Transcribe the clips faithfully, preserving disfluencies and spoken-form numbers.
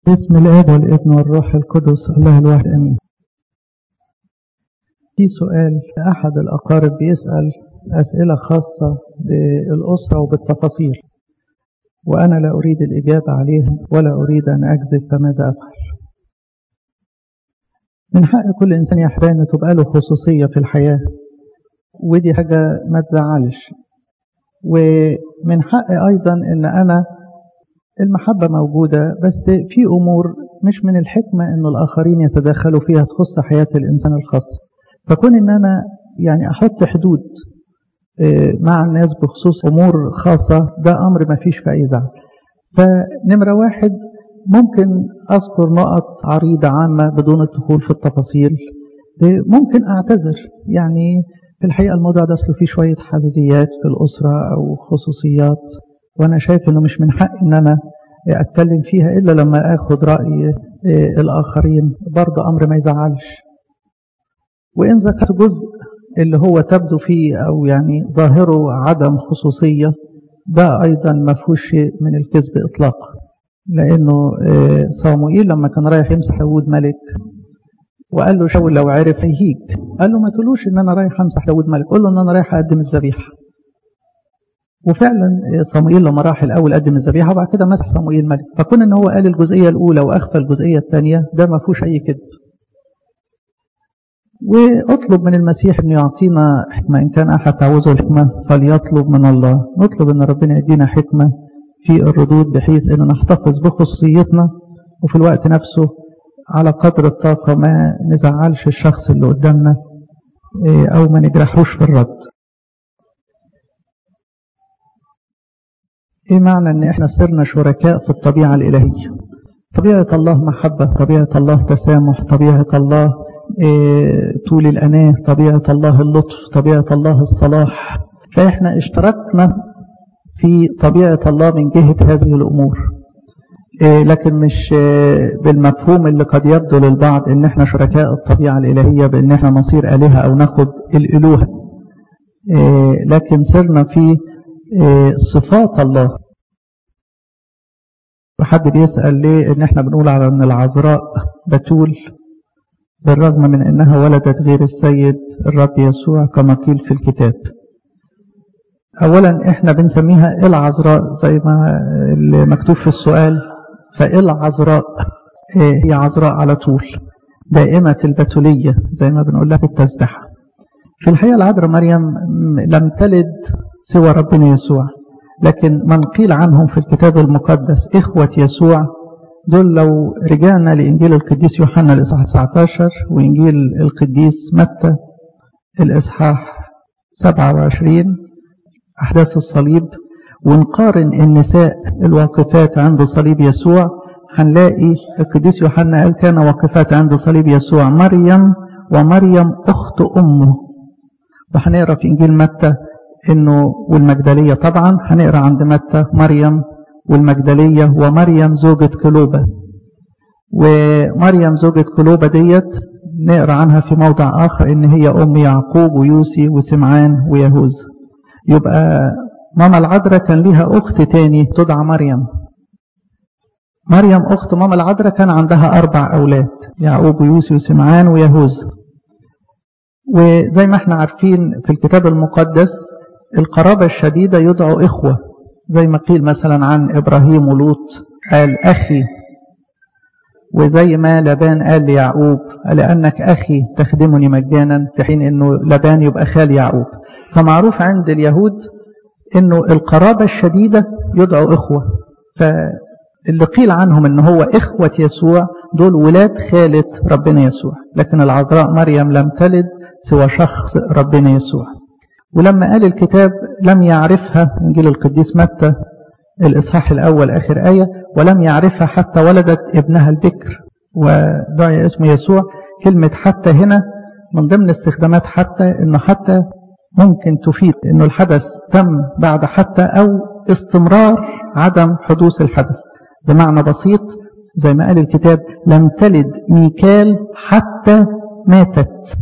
باسم الآب والابن والروح القدس الله الواحد أمين. في سؤال أحد الأقارب بيسأل أسئلة خاصة بالأسرة وبالتفاصيل، وأنا لا أريد الإجابة عليها ولا أريد أن أكذب، فماذا أفعل؟ من حق كل إنسان يا أحبابي أن تبقى له خصوصية في الحياة، ودي حاجة ما تزعلش. ومن حق أيضا أن أنا المحبة موجودة، بس في أمور مش من الحكمة أن الآخرين يتدخلوا فيها تخص حياة الإنسان الخاص. فكون أن أنا يعني أحط حدود مع الناس بخصوص أمور خاصة، ده أمر ما فيش في أي زعل. فنمرة واحد، ممكن أذكر نقط عريضة عامة بدون الدخول في التفاصيل. ممكن أعتذر، يعني في الحقيقة الموضوع ده أصله فيه شوية حساسيات في الأسرة أو خصوصيات، وأنا شايف أنه مش من حق أن أنا أتكلم فيها إلا لما أخذ رأي الآخرين، برضه أمر ما يزعلش. وإن ذكرت جزء اللي هو تبدو فيه أو يعني ظاهره عدم خصوصية، ده أيضا ما فيهوش شيء من الكذب إطلاقا، لأنه صموئيل لما كان رايح يمسح داود ملك وقال له شاول لو عرف هيهيك، قال له ما تقولوش إن أنا رايح أمسح داود ملك، قول له إن أنا رايح أقدم الذبيحة. وفعلا صموئيل لما راح الأول قدم الذبيحة وبعد كده مسح صموئيل ملك، فكون إن هو قال الجزئية الأولى وأخفى الجزئية الثانية، ده ما فيهوش أي كذب. واطلب من المسيح أن يعطينا حكمة، إن كان أحد تعوزه الحكمة فليطلب من الله. نطلب أن ربنا يدينا حكمة في الردود بحيث أن نحتفظ بخصوصيتنا، وفي الوقت نفسه على قدر الطاقة ما نزعلش الشخص اللي قدامنا أو ما نجرحوش في الرد. إيه معنى أن إحنا صرنا شركاء في الطبيعة الإلهية؟ طبيعة الله محبة، طبيعة الله تسامح، طبيعة الله إيه طول الأناة، طبيعة الله اللطف، طبيعة الله الصلاح. فإحنا اشتركنا في طبيعة الله من جهة هذه الأمور، إيه لكن مش إيه بالمفهوم اللي قد يبدو للبعض إن إحنا شركاء الطبيعة الإلهية بإن إحنا نصير آلهة أو ناخد الإلوهة، إيه لكن صرنا في إيه صفات الله. وحد بيسأل ليه إن إحنا بنقول على أن العذراء بتول بالرغم من أنها ولدت غير السيد الرب يسوع كما قيل في الكتاب. أولا إحنا بنسميها العذراء زي ما مكتوب في السؤال، فالعذراء هي عذراء على طول، دائمة البتولية زي ما بنقول لها في التسبيحة. في الحقيقة العذراء مريم لم تلد سوى ربنا يسوع، لكن من قيل عنهم في الكتاب المقدس إخوة يسوع، دول لو رجعنا لإنجيل القديس يوحنا الإصحاح تسعة عشر وإنجيل القديس متى الإصحاح سبعة وعشرين أحداث الصليب، ونقارن النساء الواقفات عند صليب يسوع، هنلاقي القديس يوحنا قال كان واقفات عند صليب يسوع مريم ومريم أخت أمه. وهنقرأ في إنجيل متى إنه والمجدلية، طبعا هنقرأ عند متى مريم والمجدلية ومريم زوجة كلوبة. ومريم زوجة كلوبة ديت نقرأ عنها في موضع آخر إن هي أم يعقوب ويوسي وسمعان ويهوذا. يبقى ماما العذراء كان ليها أخت تاني تدعى مريم. مريم أخت ماما العذراء كان عندها أربع أولاد، يعقوب ويوسي وسمعان ويهوذا. وزي ما احنا عارفين في الكتاب المقدس القرابة الشديدة يدعو إخوة، زي ما قيل مثلا عن إبراهيم ولوط قال أخي، وزي ما لبان قال ليعقوب لأنك أخي تخدمني مجانا، في حين أنه لبان يبقى خال يعقوب. فمعروف عند اليهود أنه القرابة الشديدة يدعو إخوة، فاللي قيل عنهم أنه هو إخوة يسوع دول ولاد خالة ربنا يسوع. لكن العذراء مريم لم تلد سوى شخص ربنا يسوع. ولما قال الكتاب لم يعرفها، إنجيل القديس متى الإصحاح الأول آخر آية، ولم يعرفها حتى ولدت ابنها البكر ودعي اسمه يسوع. كلمة حتى هنا من ضمن استخدامات حتى، إنه حتى ممكن تفيد إنه الحدث تم بعد حتى أو استمرار عدم حدوث الحدث. بمعنى بسيط زي ما قال الكتاب لم تلد ميكال حتى ماتت،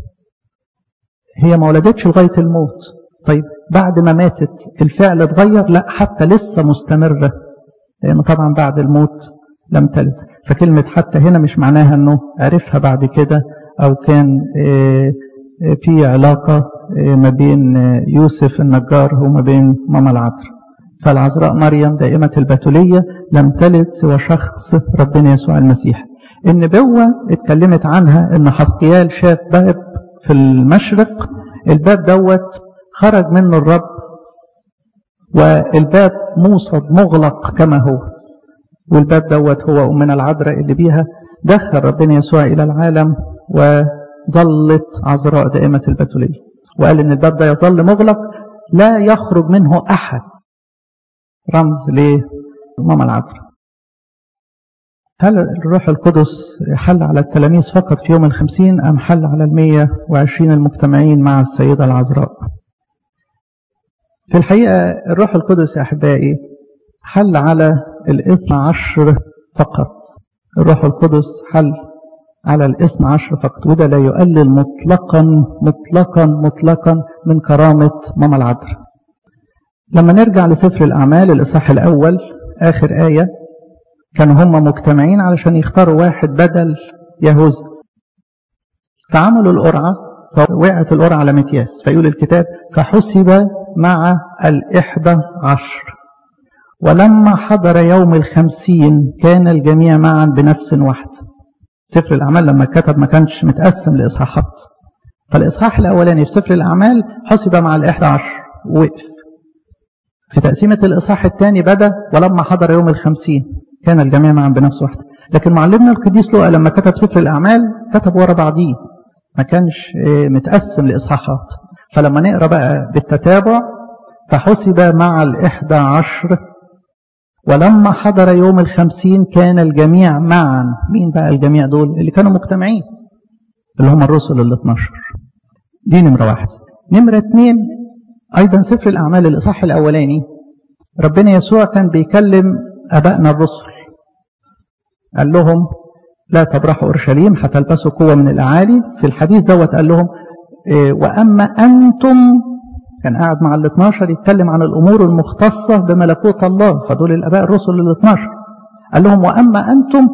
هي ما ولدتش لغاية الموت. طيب بعد ما ماتت الفعل اتغير؟ لا، حتى لسه مستمرة، لأنه طبعا بعد الموت لم تلد. فكلمة حتى هنا مش معناها أنه عرفها بعد كده أو كان في علاقة ما بين يوسف النجار وما بين ماما العذراء. فالعذراء مريم دائمة البتولية لم تلد سوى شخص ربنا يسوع المسيح. النبوة اتكلمت عنها ان حسقيال شاف باب في المشرق، الباب دوت خرج منه الرب والباب موصد مغلق كما هو، والباب دوت هو أمنا العذراء اللي بيها دخل ربنا يسوع إلى العالم وظلت عذراء دائمة البتولية، وقال ان الباب ده يظل مغلق لا يخرج منه أحد، رمز لماما العذراء. هل الروح القدس حل على التلاميذ فقط في يوم الخمسين أم حل على المية وعشرين المجتمعين مع السيدة العذراء؟ في الحقيقة الروح القدس يا أحبائي حل على الاثنى عشر فقط. الروح القدس حل على الاثنى عشر فقط، وده لا يقلل مطلقا مطلقا مطلقا من كرامة ماما العذراء. لما نرجع لسفر الأعمال الإصحاح الأول آخر آية، كانوا هم مجتمعين علشان يختاروا واحد بدل يهوذا، فعملوا القرعة، فوقعت القرعة على متياس، فيقول الكتاب فحسب مع الإحدى عشر، ولما حضر يوم الخمسين كان الجميع معا بنفس واحدة. سفر الأعمال لما كتب ما كانش متقسم لإصحاحات، فالإصحاح الأولاني في سفر الأعمال حسب مع الإحدى عشر ووقف. في تقسيمة الإصحاح الثاني بدأ ولما حضر يوم الخمسين كان الجميع معا بنفس واحدة. لكن معلمنا القديس لوقا لما كتب سفر الأعمال كتب ورا بعضيه، ما كانش متقسم لإصحاحات. فلما نقرأ بقى بالتتابع فحسب مع الإحدى عشر ولما حضر يوم الخمسين كان الجميع معا. مين بقى الجميع دول؟ اللي كانوا مجتمعين اللي هم الرسل ال اثناشر. دي نمرة واحد. نمرة اتنين أيضا سفر الأعمال الإصحاح الأولاني ربنا يسوع كان بيكلم أبائنا الرسل، قال لهم لا تبرحوا أورشليم حتى تلبسوا قوة من الأعالي. في الحديث دوت قال لهم إيه وأما أنتم، كان قاعد مع ال اثناشر يتكلم عن الأمور المختصة بملكوت الله، فدول الأباء الرسل ال اثناشر. قال لهم وأما أنتم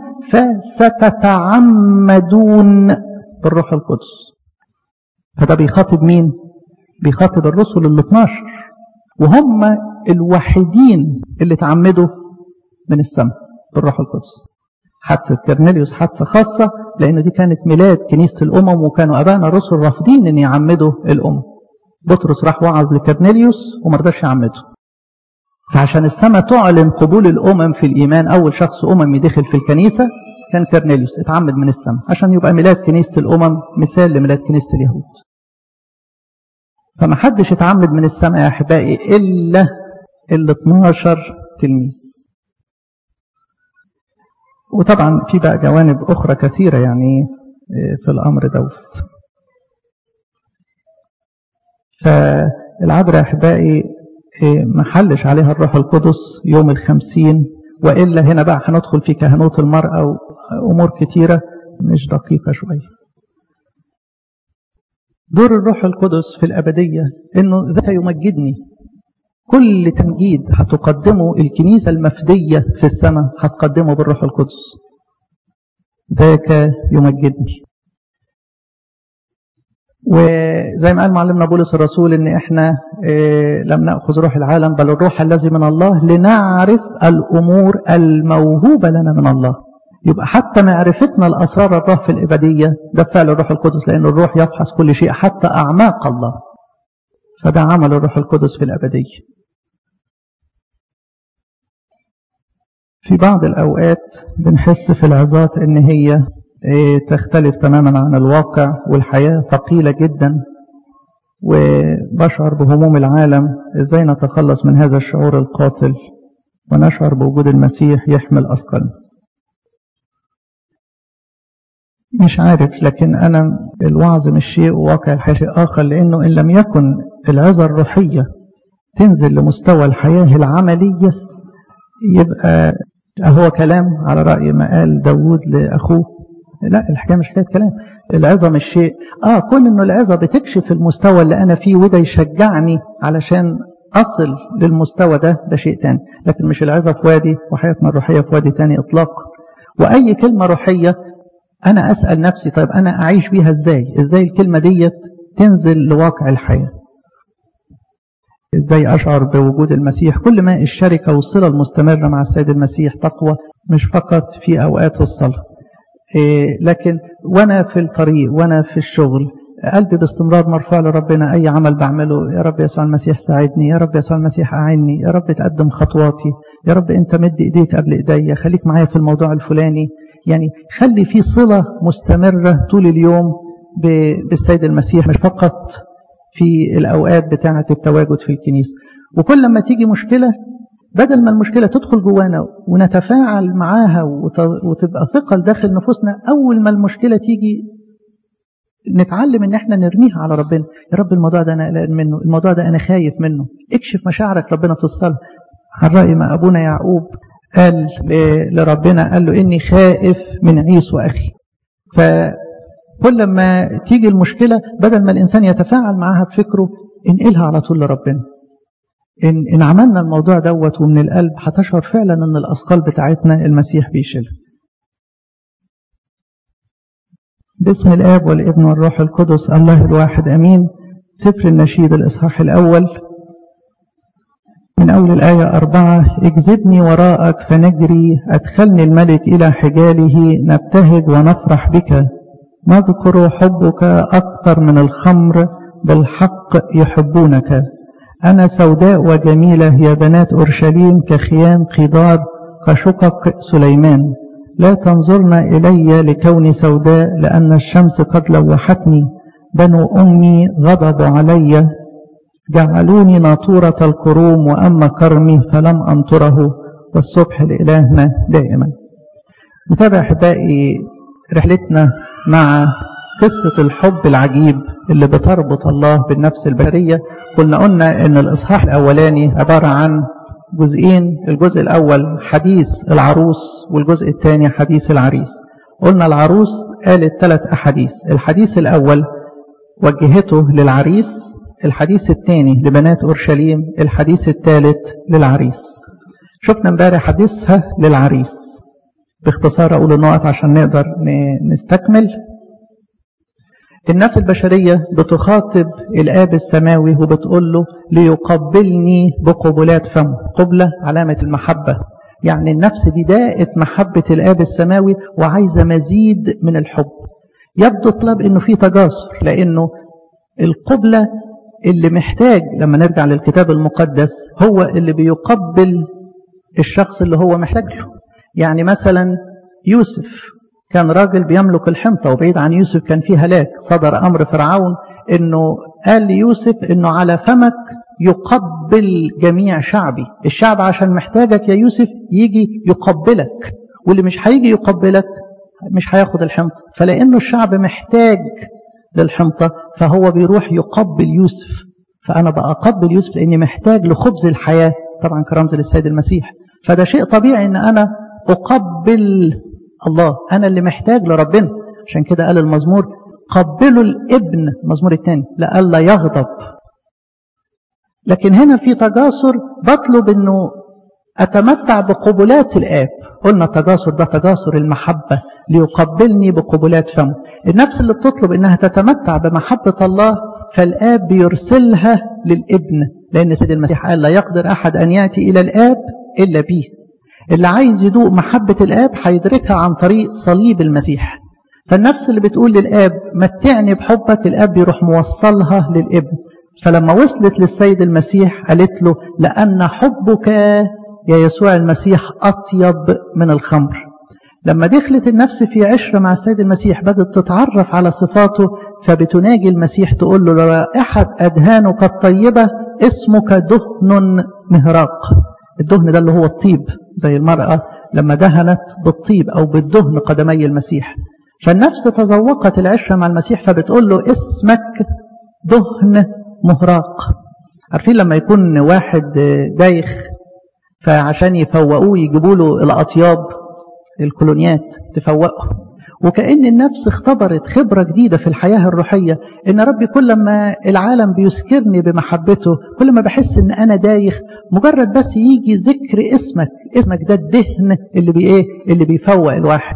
فستتعمدون بالروح القدس. فده بيخاطب مين؟ بيخاطب الرسل ال اثناشر، وهم الوحيدين اللي تعمدوا من السماء بالروح القدس. حادثة كرنيليوس حادثة خاصة لأن دي كانت ميلاد كنيسة الأمم، وكانوا أبائنا الرسل رافضين أن يعمدوا الأمم. بطرس راح وعظ لكرنيليوس وما رضاش يعمده، فعشان السماء تعلن قبول الأمم في الإيمان أول شخص أممي دخل في الكنيسة كان كرنيليوس، اتعمد من السماء عشان يبقى ميلاد كنيسة الأمم مثال لميلاد كنيسة اليهود. فما حدش اتعمد من السماء يا أحبائي إلا ال اثناشر تلميذ. وطبعا في بقى جوانب أخرى كثيرة يعني في الأمر دوت. فالعذراء أحبائي ما حلش عليها الروح القدس يوم الخمسين، وإلا هنا بقى هندخل في كهنوت المرأة وأمور كثيرة مش دقيقة شوية. دور الروح القدس في الأبدية إنه ذاك يمجدني. كل تمجيد هتقدمه الكنيسة المفدية في السماء هتقدمه بالروح القدس، ذاك يمجدني. وزي ما قال معلمنا بولس الرسول إن إحنا إيه لم نأخذ روح العالم بل الروح الذي من الله لنعرف الأمور الموهوبة لنا من الله. يبقى حتى معرفتنا الأسرار الله في الإبدية ده فعل الروح القدس، لأن الروح يفحص كل شيء حتى أعماق الله. فده عمل الروح القدس في الأبدية. في بعض الأوقات بنحس في العظات إن هي تختلف تماما عن الواقع، والحياة ثقيلة جدا، وبشعر بهموم العالم. إزاي نتخلص من هذا الشعور القاتل ونشعر بوجود المسيح يحمل أثقالنا؟ مش عارف، لكن أنا الوعظ مش شيء وواقع الحياة شيء آخر، لأنه إن لم يكن العظة الروحية تنزل لمستوى الحياة العملية يبقى هو كلام على رأي ما قال داود لأخوه. لا، الحكاية مش حكاية كلام. العظة مش شيء آه كون إنه العظة بتكشف المستوى اللي أنا فيه وده يشجعني علشان أصل للمستوى ده، ده شيء تاني. لكن مش العظة في وادي وحياتنا الروحية في وادي تاني إطلاقا. وأي كلمة روحية أنا أسأل نفسي طيب أنا أعيش بيها إزاي؟ إزاي الكلمة دي تنزل لواقع الحياة؟ إزاي أشعر بوجود المسيح؟ كل ما الشركة والصلة المستمرة مع السيد المسيح تقوى، مش فقط في أوقات الصلاة، إيه لكن وأنا في الطريق وأنا في الشغل قلبي باستمرار مرفوع لربنا. أي عمل بعمله يا رب يسوع المسيح ساعدني، يا رب يسوع المسيح أعني، يا رب تقدم خطواتي، يا رب أنت مد إيديك قبل إيديا، خليك معايا في الموضوع الفلاني. يعني خلي في صلة مستمرة طول اليوم بالسيد المسيح، مش فقط في الأوقات بتاعة التواجد في الكنيسة. وكل لما تيجي مشكلة بدل ما المشكلة تدخل جوانا ونتفاعل معاها وتبقى ثقل داخل نفوسنا، أول ما المشكلة تيجي نتعلم ان احنا نرميها على ربنا. يا رب الموضوع ده انا قلقان منه، الموضوع ده انا خايف منه. اكشف مشاعرك ربنا في الصلاة. عن رأي ما أبونا يعقوب قال لربنا، قال له إني خائف من عيسو أخي. فكل ما تيجي المشكلة بدل ما الإنسان يتفاعل معها بفكره انقلها على طول لربنا. إن, إن عملنا الموضوع دوت ومن القلب هتشعر فعلا أن الأثقال بتاعتنا المسيح بيشيلها. باسم الآب والابن والروح القدس الله الواحد أمين. سفر النشيد الإصحاح الأول من أول الآية أربعة: اجذبني وراءك فنجري، أدخلني الملك إلى حجاله، نبتهج ونفرح بك، نذكر حبك أكثر من الخمر، بالحق يحبونك. أنا سوداء وجميلة يا بنات أورشليم، كخيام قدار، كشقق سليمان. لا تنظرن إلي لكوني سوداء، لأن الشمس قد لوحتني. بنو أمي غضبوا علي، جعلوني ناطورة الكروم، وأما كرمي فلم أنطره، والصبح لإلهنا دائما. نتابع أحبائي رحلتنا مع قصة الحب العجيب اللي بتربط الله بالنفس البشرية. قلنا قلنا إن الإصحاح الأولاني عبارة عن جزئين، الجزء الأول حديث العروس والجزء الثاني حديث العريس. قلنا العروس قالت ثلاث أحاديث، الحديث الأول وجهته للعريس، الحديث الثاني لبنات أورشليم، الحديث الثالث للعريس. شفنا امبارح حديثها للعريس. باختصار أقول النقط عشان نقدر نستكمل. النفس البشرية بتخاطب الآب السماوي وبتقول له ليقبلني بقبلات فم. قبلة علامة المحبة، يعني النفس دي داءت محبة الآب السماوي وعايزة مزيد من الحب. يبدو طلب انه في تجاسر، لانه القبلة اللي محتاج لما نرجع للكتاب المقدس هو اللي بيقبل الشخص اللي هو محتاج له. يعني مثلا يوسف كان راجل بيملك الحنطة، وبعيد عن يوسف كان فيه هلاك. صدر أمر فرعون انه قال ليوسف انه على فمك يقبل جميع شعبي. الشعب عشان محتاجك يا يوسف يجي يقبلك، واللي مش هيجي يقبلك مش هياخد الحنطة. فلأنه الشعب محتاج للحنطة فهو بيروح يقبل يوسف. فأنا بقى أقبل يوسف لأني محتاج لخبز الحياة، طبعا كرمز للسيد المسيح. فده شيء طبيعي أن أنا أقبل الله، أنا اللي محتاج لربنا. عشان كده قال المزمور قبلوا الابن، المزمور الثاني، لألا يغضب. لكن هنا في تجاسر، بطلب أنه أتمتع بقبلات الآب. قلنا التجاسر ده تجاسر المحبة، ليقبلني بقبلات فمه. النفس اللي بتطلب أنها تتمتع بمحبة الله فالآب بيرسلها للابن، لأن سيد المسيح قال لا يقدر أحد أن يأتي إلى الآب إلا به. اللي عايز يدوق محبة الآب هيدركها عن طريق صليب المسيح. فالنفس اللي بتقول للآب متعني بحبك، الآب يروح موصلها للابن. فلما وصلت للسيد المسيح قالت له لأن حبك يا يسوع المسيح أطيب من الخمر. لما دخلت النفس في عشرة مع السيد المسيح بدأت تتعرف على صفاته، فبتناجي المسيح تقول له رائحة أدهانك الطيبة اسمك دهن مهراق. الدهن ده اللي هو الطيب، زي المرأة لما دهنت بالطيب أو بالدهن قدمي المسيح. فالنفس تذوقت العشرة مع المسيح فبتقول له اسمك دهن مهراق. عارفين لما يكون واحد دايخ فعشان يفوقوه يجيبوا له الأطياب، الكولونيات تفوقه، وكأن النفس اختبرت خبرة جديدة في الحياة الروحية، إن ربي كل ما العالم بيسكرني بمحبته، كل ما بحس إن أنا دايخ، مجرد بس يجي ذكر اسمك، اسمك ده الدهن اللي بي إيه اللي بيفوق الواحد.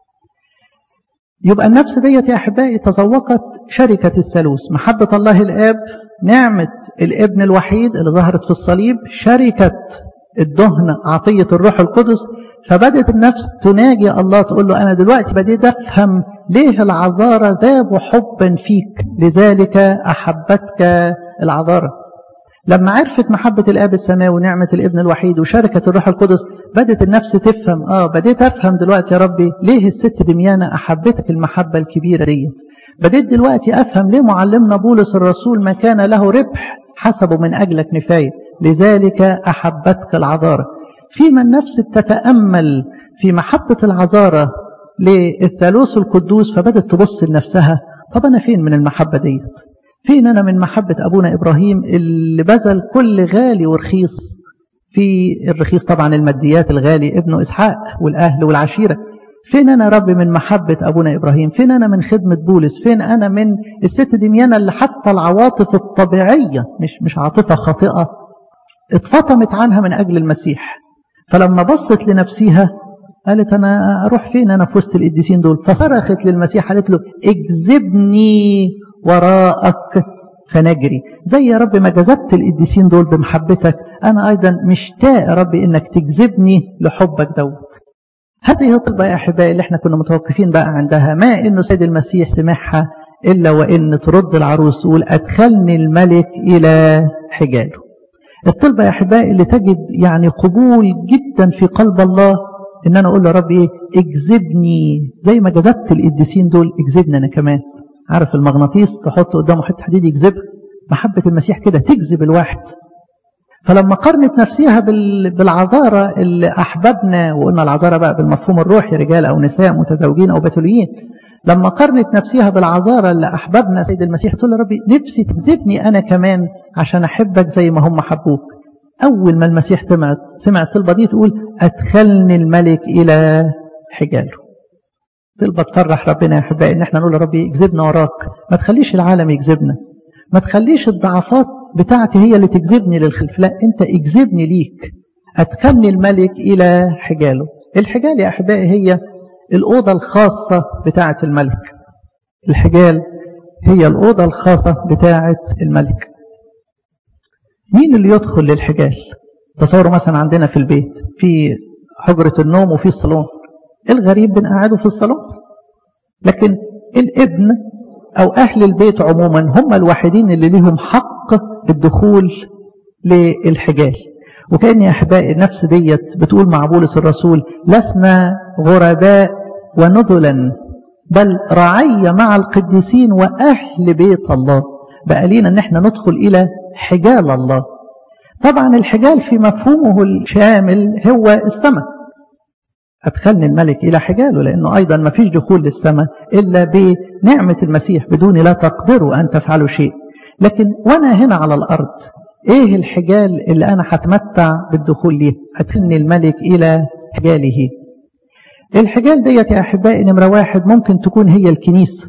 يبقى النفس ديت يا أحبائي تذوقت شركة الثالوث، محبة الله الآب، نعمة الابن الوحيد اللي ظهرت في الصليب، شركة الدهن عطية الروح القدس. فبدت النفس تناجي الله، تقول له أنا دلوقتي بديت أفهم ليه العذارى ذابوا حبا فيك، لذلك أحبتك العذارى. لما عرفت محبة الآب السماوي ونعمة الابن الوحيد وشركة الروح القدس، بدت النفس تفهم، آه بديت أفهم دلوقتي يا ربي ليه الست دميانة أحبتك المحبة الكبيرة دي. بديت دلوقتي أفهم ليه معلمنا بولس الرسول ما كان له ربح حسبه من أجلك نفاية، لذلك أحبتك العذارى. فيما النفس بتتأمل في محبة العذارى للثالوث القدوس، فبدت تبص لنفسها، طب أنا فين من المحبة ديت؟ فين أنا من محبة أبونا إبراهيم اللي بذل كل غالي ورخيص، في الرخيص طبعا الماديات، الغالي ابنه إسحاق والأهل والعشيرة. فين أنا رب من محبة أبونا إبراهيم؟ فين أنا من خدمة بولس؟ فين أنا من الست دميانة اللي حتى العواطف الطبيعية مش مش عاطفة خاطئة اتفطمت عنها من أجل المسيح؟ فلما بصت لنفسها قالت أنا أروح فين أنا في وسط القديسين دول؟ فصرخت للمسيح قالت له اجذبني وراءك فنجري. زي يا رب ما جذبت القديسين دول بمحبتك، أنا أيضا مشتاق يا رب إنك تجذبني لحبك دوت. هذه الطلبة يا أحبائي اللي احنا كنا متوقفين بقى عندها، ما إنه سيد المسيح سمعها إلا وإن ترد العروس تقول أدخلني الملك إلى حجاله. الطلبة يا أحبائي اللي تجد يعني قبول جدا في قلب الله، إن أنا أقول له ربي إيه؟ اجذبني زي ما جذبت القديسين دول، اجذبني أنا كمان. عارف المغناطيس تحط قدامه حتة حديد يجذبها، محبة المسيح كده تجذب الواحد. فلما قارنت نفسها بالعذارى اللي أحببنا، وقلنا العذارى بقى بالمفهوم الروحي، رجال أو نساء متزوجين أو بتوليين، لما قارنت نفسها بالعذارى اللي أحببنا سيد المسيح، تقول له ربي نفسي تجذبني أنا كمان عشان أحبك زي ما هم حبوك. أول ما المسيح سمع سمع الطلبة دي تقول أدخلني الملك إلى حجاله. طلبة تفرح ربنا يا أحبائي إن احنا نقول له ربي اجذبنا وراك، ما تخليش العالم يجذبنا، ما تخليش الضعفات بتاعتي هي اللي تجذبني للخلف، لا أنت اجذبني ليك. أدخلني الملك إلى حجاله. الحجال يا أحبائي هي الأوضة الخاصة بتاعة الملك. الحجال هي الأوضة الخاصة بتاعة الملك. مين اللي يدخل للحجال؟ تصوروا مثلا عندنا في البيت في حجرة النوم وفي الصالون، الغريب بنقعده في الصالون، لكن الابن أو أهل البيت عموما هم الوحيدين اللي لهم حق الدخول للحجال. وكأن يا أحبائي النفس ديت بتقول مع بولس الرسول لسنا غرباء ونذلا بل رعية مع القديسين وأهل بيت الله. بقى لينا أن احنا ندخل إلى حجال الله. طبعا الحجال في مفهومه الشامل هو السماء. أدخلني الملك إلى حجاله، لأنه أيضا ما فيش دخول للسماء إلا بنعمة المسيح، بدون لا تقدروا أن تفعلوا شيء. لكن وأنا هنا على الأرض إيه الحجال اللي أنا هتمتع بالدخول ليه؟ أدخلني الملك إلى حجاله. الحجال ديت يا أحبائي نمرة واحد ممكن تكون هي الكنيسة.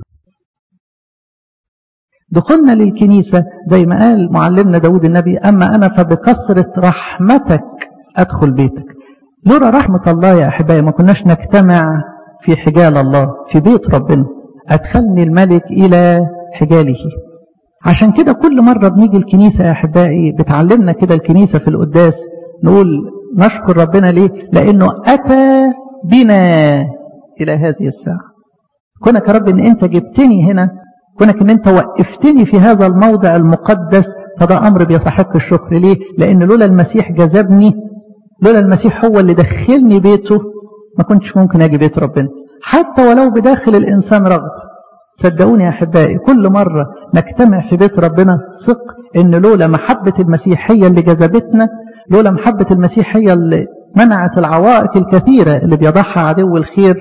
دخلنا للكنيسة زي ما قال معلمنا داود النبي أما أنا فبكثرة رحمتك أدخل بيتك. لولا رحمة الله يا أحبائي ما كناش نجتمع في حجال الله في بيت ربنا. أدخلني الملك إلى حجاله. عشان كده كل مرة بنيجي الكنيسة يا أحبائي بتعلمنا كده الكنيسة في القداس نقول نشكر ربنا ليه؟ لأنه أتى بنا إلى هذه الساعة. كونك يا رب إن أنت جبتني هنا، كونك إن أنت وقفتني في هذا الموضع المقدس، فده أمر بيستحق الشكر. ليه؟ لأن لولا المسيح جذبني، لولا المسيح هو اللي دخلني بيته، ما كنتش ممكن أجي بيت ربنا حتى ولو بداخل الإنسان رغبة. صدقوني يا أحبائي كل مرة نجتمع في بيت ربنا ثق إن لولا محبة المسيح هي اللي جذبتنا، لولا محبة المسيح هي اللي منعت العوائق الكثيرة اللي بيضعها عدو الخير،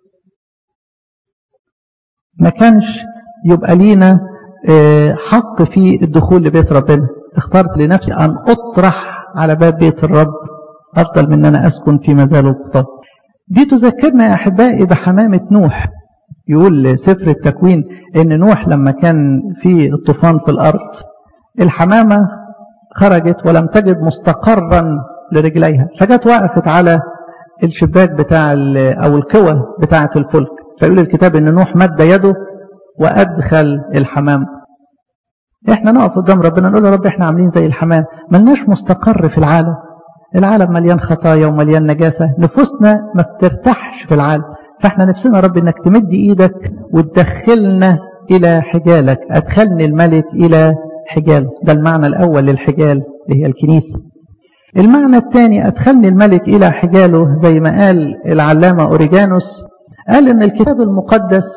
ما كانش يبقى لينا حق في الدخول لبيت ربنا. اخترت لنفسي أن أطرح على باب بيت الرب أفضل من أن أنا أسكن في مزال القطاع. دي تذكرنا يا أحبائي بحمامة نوح. يقول سفر التكوين ان نوح لما كان في الطوفان في الارض الحمامة خرجت ولم تجد مستقرا لرجليها، فجت وقفت على الشباك بتاع او الكوة بتاعة الفلك، فيقول الكتاب ان نوح مد يده وادخل الحمام. احنا نقف قدام ربنا نقول له رب احنا عاملين زي الحمام، ملناش مستقر في العالم، العالم مليان خطايا ومليان نجاسة، نفوسنا ما بترتاحش في العالم، فاحنا نفسنا رب انك تمد ايدك وتدخلنا الى حجالك، ادخلني الملك الى حجاله. ده المعنى الاول للحجال اللي هي الكنيسة. المعنى الثاني ادخلني الملك الى حجاله، زي ما قال العلامة أوريجانوس، قال ان الكتاب المقدس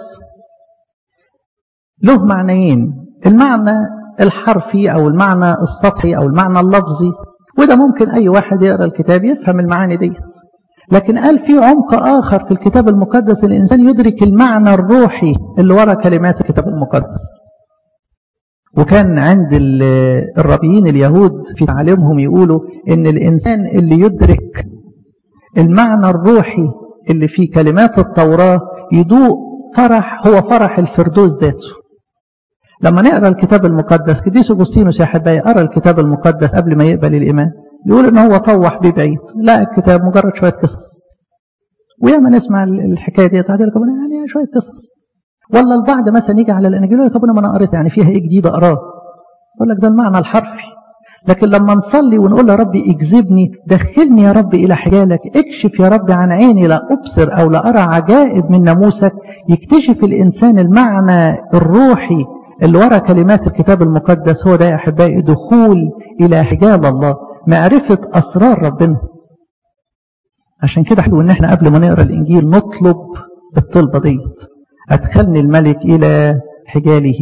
له معنيين، المعنى الحرفي او المعنى السطحي او المعنى اللفظي، وده ممكن اي واحد يقرأ الكتاب يفهم المعاني دي، لكن قال في عمق آخر في الكتاب المقدس الإنسان يدرك المعنى الروحي اللي وراء كلمات الكتاب المقدس. وكان عند الربيين اليهود في تعليمهم يقولوا إن الإنسان اللي يدرك المعنى الروحي اللي في كلمات التوراة يدوق فرح، هو فرح الفردوس ذاته. لما نقرأ الكتاب المقدس، قديس أغسطينوس يا حبايبي قرأ الكتاب المقدس قبل ما يقبل الإيمان، يقول إن هو طوح بيه بعيد، لا الكتاب مجرد شوية قصص. وياما نسمع الحكاية دي تعالى لك يعني شوية قصص، ولا البعض مثلا يجي على الإنجيل يقول لك طب أنا قريت يعني فيها إيه جديد أقراه، يقول لك ده المعنى الحرفي. لكن لما نصلي ونقول يا رب اجذبني، دخلني يا رب إلى حجالك، اكشف يا رب عن عيني لا أبصر أو لا أرى عجائب من ناموسك، يكتشف الإنسان المعنى الروحي اللي وراء كلمات الكتاب المقدس. هو ده يا أحبائي دخول إلى حجال الله، معرفة أسرار ربنا. عشان كده حلو إن احنا قبل ما نقرأ الإنجيل نطلب الطلبة ديت، أدخلني الملك إلى حجاله.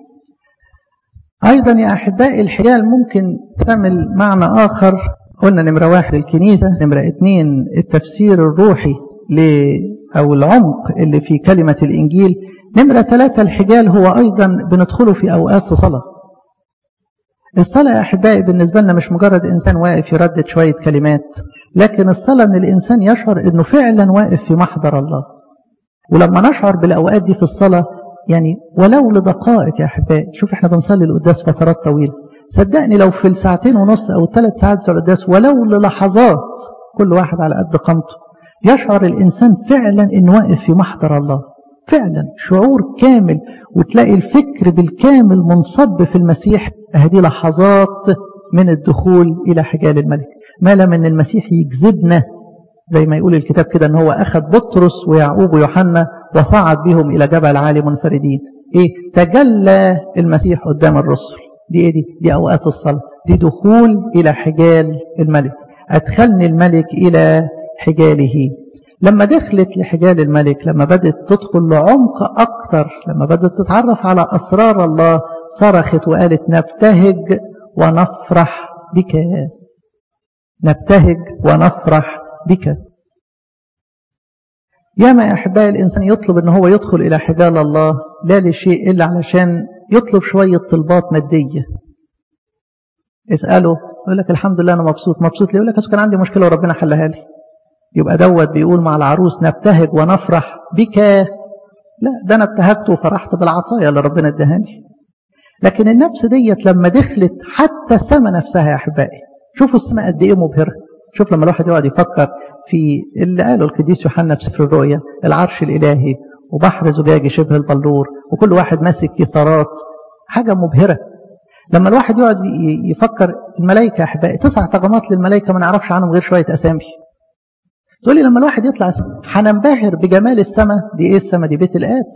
أيضا يا أحبائي الحجال ممكن تعمل معنى آخر، قلنا نمرة واحد الكنيسة، نمرة اتنين التفسير الروحي أو العمق اللي في كلمة الإنجيل، نمرة ثلاثة الحجال هو أيضا بندخله في أوقات صلاة. الصلاة يا أحبائي بالنسبة لنا مش مجرد إنسان واقف يردد شوية كلمات، لكن الصلاة أن الإنسان يشعر أنه فعلا واقف في محضر الله. ولما نشعر بالأوقات دي في الصلاة يعني ولو لدقائق يا أحبائي، شوف احنا بنصلي القداس فترات طويلة، صدقني لو في الساعتين ونص أو الثلاث ساعات بتوع القداس ولو للحظات كل واحد على قد قامته، يشعر الإنسان فعلا أنه واقف في محضر الله، فعلا شعور كامل، وتلاقي الفكر بالكامل منصب في المسيح. هذه لحظات من الدخول إلى حجال الملك، ما لم أن المسيح يجذبنا زي ما يقول الكتاب كده، أنه هو أخذ بطرس ويعقوب ويوحنا وصعد بهم إلى جبل عالي منفردين. إيه؟ تجلى المسيح قدام الرسل. دي إيه دي؟ دي أوقات الصلاة، دي دخول إلى حجال الملك. أدخلني الملك إلى حجاله. لما دخلت لحجال الملك، لما بدأت تدخل لعمق أكتر، لما بدأت تتعرف على أسرار الله، صرخت وقالت نبتهج ونفرح بك، نبتهج ونفرح بك. ياما يا أحبائي الإنسان يطلب أنه هو يدخل إلى حجال الله لا لشيء إلا علشان يطلب شوية طلبات مادية. اسأله يقول لك الحمد لله أنا مبسوط. مبسوط ليه؟ يقول لك أصل كان عندي مشكلة وربنا حلها لي. يبقى دوت بيقول مع العروس نبتهج ونفرح بك. لا، ده أنا ابتهجت وفرحت بالعطايا اللي ربنا ادهاني. لكن النفس ديت لما دخلت حتى السماء نفسها يا أحبائي، شوفوا السماء قد إيه مبهرة. شوف لما الواحد يقعد يفكر في اللي قاله القديس يوحنا في سفر الرؤيا، العرش الإلهي وبحر زجاجي شبه البلور وكل واحد ماسك كثارات، حاجة مبهرة. لما الواحد يقعد يفكر الملائكة يا أحبائي، تسع طغمات للملائكة ما نعرفش عنهم غير شوية أسامي. تقولي لما الواحد يطلع هننبهر بجمال السماء. دي إيه السماء؟ دي بيت الآب.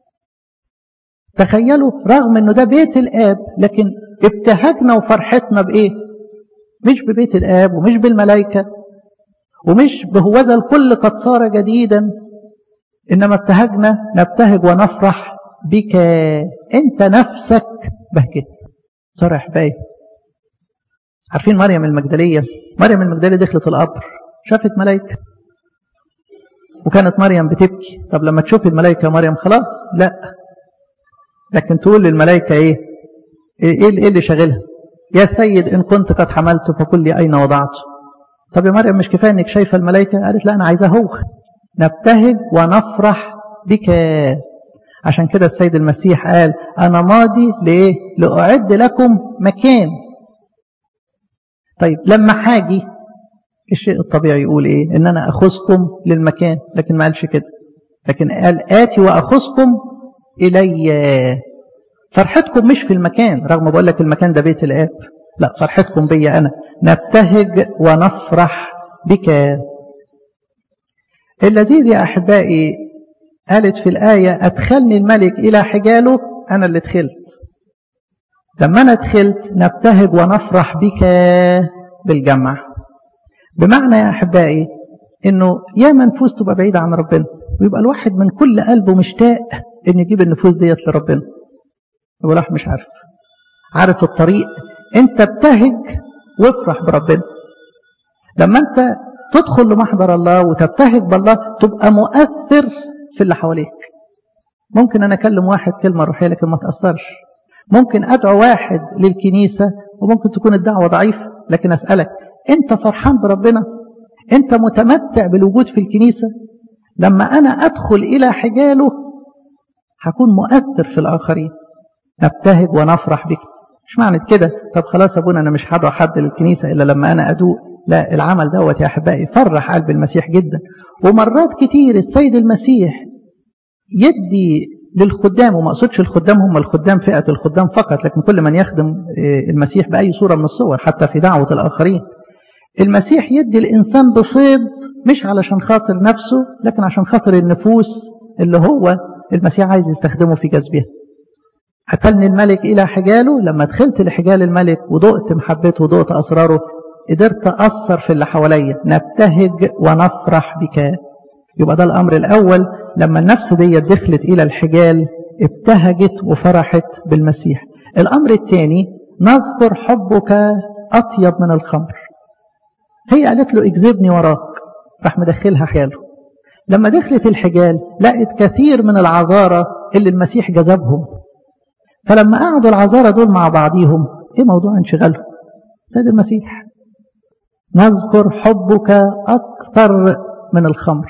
تخيلوا رغم أنه ده بيت الآب، لكن ابتهجنا وفرحتنا بإيه؟ مش ببيت الآب ومش بالملائكة ومش بهوذا الكل قد صار جديدا، إنما ابتهجنا نبتهج ونفرح بك. أنت نفسك بهجت. صار يا أحبائي عارفين مريم المجدلية؟ مريم المجدلية دخلت القبر شافت ملائكة وكانت مريم بتبكي. طب لما تشوف الملائكة مريم خلاص؟ لا، لكن تقول للملائكة إيه؟ إيه اللي شغلها؟ يا سيد إن كنت قد حملت فقل لي أين وضعته. طب يا مريم مش كفاية إنك شايفة الملائكة؟ قالت لا أنا عايزة هو. نبتهج ونفرح بك. عشان كده السيد المسيح قال أنا ماضي لإيه؟ لأعد لكم مكان. طيب لما حاجي الشيء الطبيعي يقول إيه؟ إن أنا أخذكم للمكان، لكن ما قالش كده، لكن قال آتي وأخذكم إلي. فرحتكم مش في المكان، رغم بقول لك المكان ده بيت الآب، لا، فرحتكم بي أنا. نبتهج ونفرح بك. اللذيذ يا أحبائي قالت في الآية أدخلني الملك إلى حجاله، أنا اللي دخلت. لما أنا دخلت نبتهج ونفرح بك بالجمع. بمعنى يا أحبائي إنه يا نفوس تبقى بعيدة عن ربنا، ويبقى الواحد من كل قلبه مشتاق إن يجيب النفوس ديت لربنا، يقول راح مش عارف عارف الطريق. أنت ابتهج وافرح بربنا. لما أنت تدخل لمحضر الله وتبتهج بالله تبقى مؤثر في اللي حواليك. ممكن أنا أكلم واحد كلمة روحية لكن ما تأثرش. ممكن أدعو واحد للكنيسة وممكن تكون الدعوة ضعيفة، لكن أسألك أنت فرحان بربنا؟ أنت متمتع بالوجود في الكنيسة؟ لما أنا أدخل إلى حجاله هكون مؤثر في الآخرين. نبتهج ونفرح بك. مش معنى كده طب خلاص أبونا أنا مش هدعو حد للكنيسة إلا لما أنا أدوق. لا، العمل دوت يا أحبائي فرح قلب المسيح جدا. ومرات كتير السيد المسيح يدي للخدام، وما أقصدش الخدام هم الخدام فئة الخدام فقط، لكن كل من يخدم المسيح بأي صورة من الصور حتى في دعوة الآخرين. المسيح يدي الإنسان بفيض مش علشان خاطر نفسه، لكن عشان خاطر النفوس اللي هو المسيح عايز يستخدمه في جذبها. أتلني الملك إلى حجاله. لما دخلت لحجال الملك ودقت محبته ودقت أسراره قدرت أثر في اللي حواليا. نبتهج ونفرح بك. يبقى ده الأمر الأول. لما النفس دي دخلت إلى الحجال ابتهجت وفرحت بالمسيح. الأمر الثاني نذكر حبك أطيب من الخمر. هي قالت له اجذبني وراك، راح مدخلها حجاله. لما دخلت الحجال لقت كثير من العذارى اللي المسيح جذبهم. فلما قعدوا العذارى دول مع بعضيهم ايه موضوع انشغالهم؟ سيد المسيح نذكر حبك أكثر من الخمر.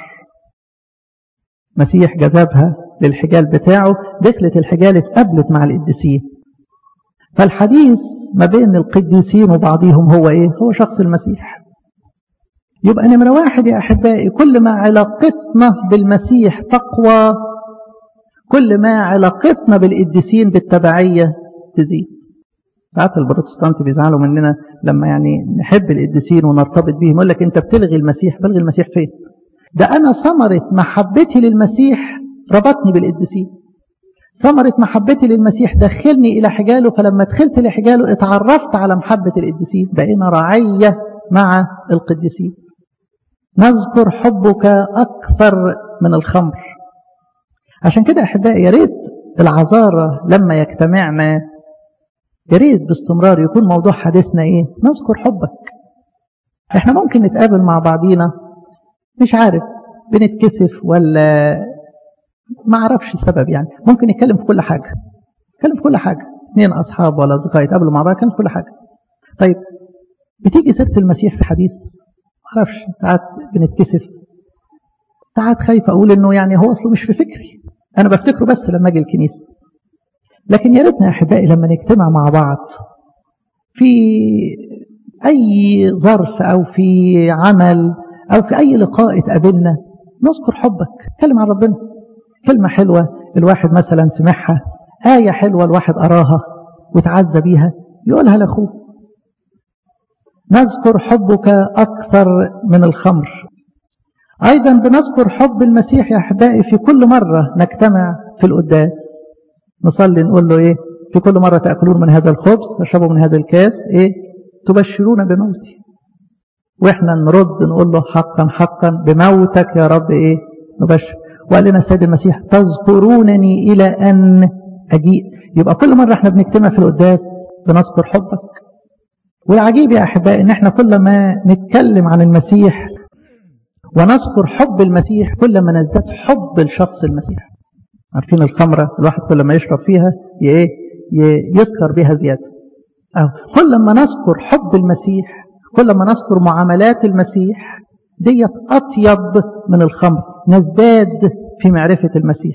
مسيح جذبها للحجال بتاعه. دخلت الحجال اتقابلت مع القديسين. فالحديث ما بين القديسين وبعضهم هو ايه؟ هو شخص المسيح. يبقى نمرة واحد يا أحبائي كل ما علاقتنا بالمسيح تقوى كل ما علاقتنا بالقديسين بالتبعية تزيد. ساعات البروتستانت بيزعلوا مننا لما يعني نحب القديسين ونرتبط بيهم، يقول لك انت بتلغي المسيح. بلغي المسيح فين؟ ده أنا ثمرة محبتي للمسيح ربطني بالقديسين. ثمرة محبتي للمسيح دخلني إلى حجاله، فلما دخلت لحجاله اتعرفت على محبة القديسين، بقينا رعية مع القديسين. نذكر حبك أكثر من الخمر. عشان كده أحبائي يا ريت العذارى لما يجتمعنا يا ريت باستمرار يكون موضوع حديثنا إيه؟ نذكر حبك. إحنا ممكن نتقابل مع بعضينا مش عارف بنتكسف ولا ما عرفش السبب، يعني ممكن نتكلم في كل حاجة. نتكلم في كل حاجة. اثنين أصحاب ولا أصدقاء يتقابلوا مع بعض نتكلم في كل حاجة. طيب بتيجي سيرة المسيح في حديث ما عرفش، ساعات بنتكسف، ساعات خايف أقول إنه يعني هو أصله مش في فكري، أنا بفتكره بس لما أجي الكنيسة. لكن يا ريتنا يا أحبائي لما نجتمع مع بعض في أي ظرف أو في عمل أو في أي لقاء اتقابلنا نذكر حبك. نتكلم عن ربنا، كلمة حلوة الواحد مثلا سمعها، آية حلوة الواحد أراها وتعزى بيها يقولها لأخوه. نذكر حبك أكثر من الخمر. أيضا بنذكر حب المسيح يا أحبائي في كل مرة نجتمع في القداس نصلي نقول له إيه؟ في كل مرة تأكلون من هذا الخبز تشربوا من هذا الكاس إيه؟ تبشرون بموتي. وإحنا نرد نقول له حقا حقا بموتك يا رب إيه؟ نبشر. وقال لنا السيد المسيح تذكرونني إلى أن أجيء. يبقى كل مرة إحنا بنجتمع في القداس بنذكر حبك. والعجيب يا أحبائي إن إحنا كل ما نتكلم عن المسيح ونذكر حب المسيح كل ما نزداد حب لشخص المسيح. عارفين الخمرة الواحد كل ما يشرب فيها إيه؟ يسكر بها زيادة. أو كل ما نذكر حب المسيح كل ما نذكر معاملات المسيح ديت أطيب من الخمر. نزداد في معرفة المسيح.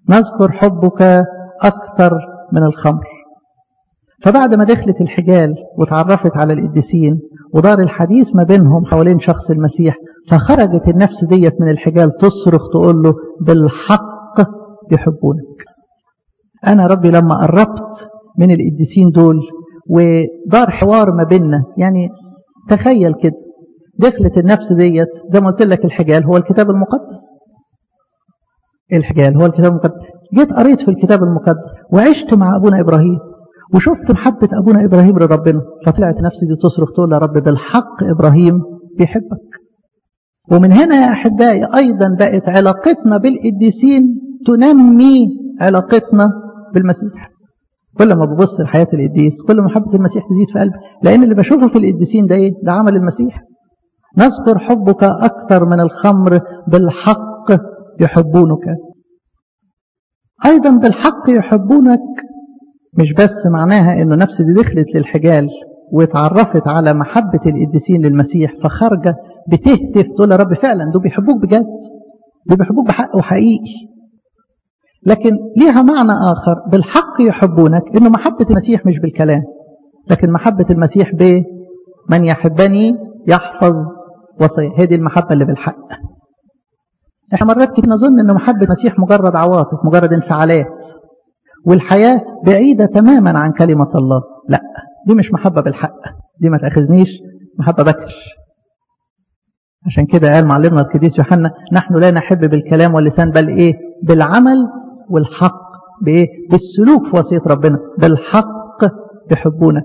نذكر حبك أكثر من الخمر. فبعد ما دخلت الحجال وتعرفت على القديسين ودار الحديث ما بينهم حوالين شخص المسيح، فخرجت النفس ديت من الحجال تصرخ تقول له بالحق يحبونك. أنا ربي لما قربت من القديسين دول ودار حوار ما بيننا، يعني تخيل كده دخلت النفس ديت زي ما قلت لك الحجال هو الكتاب المقدس، الحجال هو الكتاب المقدس. جيت قريت في الكتاب المقدس وعشت مع أبونا إبراهيم وشفت محبة أبونا إبراهيم لربنا، فطلعت نفسي دي تصرخ تقول يا رب بالحق إبراهيم بيحبك. ومن هنا يا أحبائي أيضا بقت علاقتنا بالقديسين تنمي علاقتنا بالمسيح. كل ما ببص لحياة القديس كل ما محبة المسيح تزيد في قلبي، لأن اللي بشوفه في القديسين ده إيه؟ ده عمل المسيح. نذكر حبك أكثر من الخمر بالحق يحبونك. أيضا بالحق يحبونك مش بس معناها إنه نفس دي دخلت للحجال واتعرفت على محبة القديسين للمسيح فخارجة بتهتف تقول يا رب فعلا دول بيحبوك بجد، دول بيحبوك بحق وحقيقي. لكن ليها معنى آخر، بالحق يحبونك، إنه محبة المسيح مش بالكلام، لكن محبة المسيح بمن يحبني يحفظ وصية. هذه المحبة اللي بالحق. احنا مرات كده نظن إن محبة المسيح مجرد عواطف، مجرد انفعالات، والحياة بعيدة تماما عن كلمة الله. لا، دي مش محبة بالحق، دي ما تأخذنيش محبة بكر. عشان كده قال معلمنا القديس يوحنا نحن لا نحب بالكلام واللسان بل ايه؟ بالعمل والحق. بايه؟ بالسلوك في وصية ربنا. بالحق يحبونك.